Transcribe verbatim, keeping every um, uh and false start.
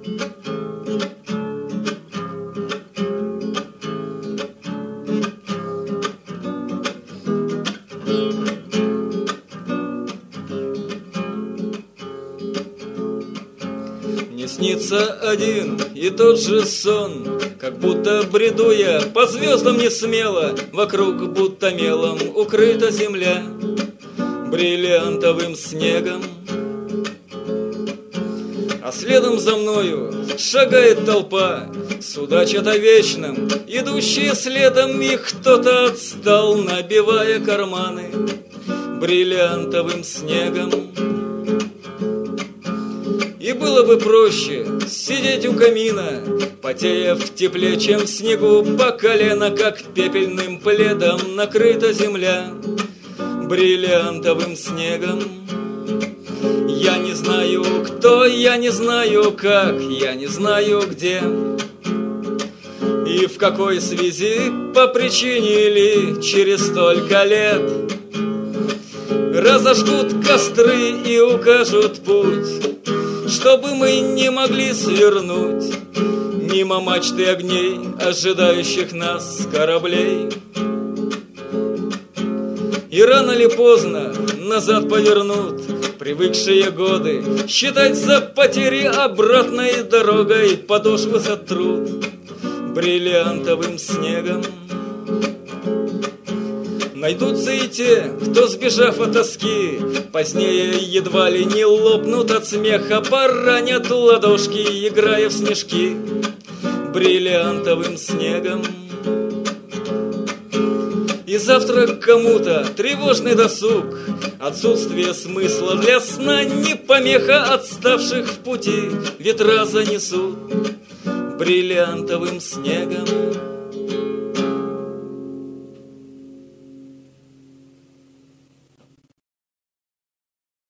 Мне снится один и тот же сон, как будто бреду я по звездам не смело, вокруг будто мелом укрыта земля бриллиантовым снегом. А следом за мною шагает толпа, судачат о вечном, идущие следом, и кто-то отстал, набивая карманы бриллиантовым снегом. И было бы проще сидеть у камина, потея в тепле, чем в снегу по колено, как пепельным пледом накрыта земля бриллиантовым снегом. Я не знаю, кто, я не знаю, как, я не знаю, где и в какой связи, по причине ли через столько лет разожгут костры и укажут путь, чтобы мы не могли свернуть мимо мачты огней, ожидающих нас кораблей. И рано или поздно назад повернут привыкшие годы, считать за потери обратной дорогой, подошвы сотрут бриллиантовым снегом. Найдутся и те, кто, сбежав от тоски, позднее едва ли не лопнут от смеха, поранят ладошки, играя в снежки бриллиантовым снегом. И завтра кому-то тревожный досуг, отсутствие смысла для сна, не помеха, отставших в пути ветра занесут бриллиантовым снегом.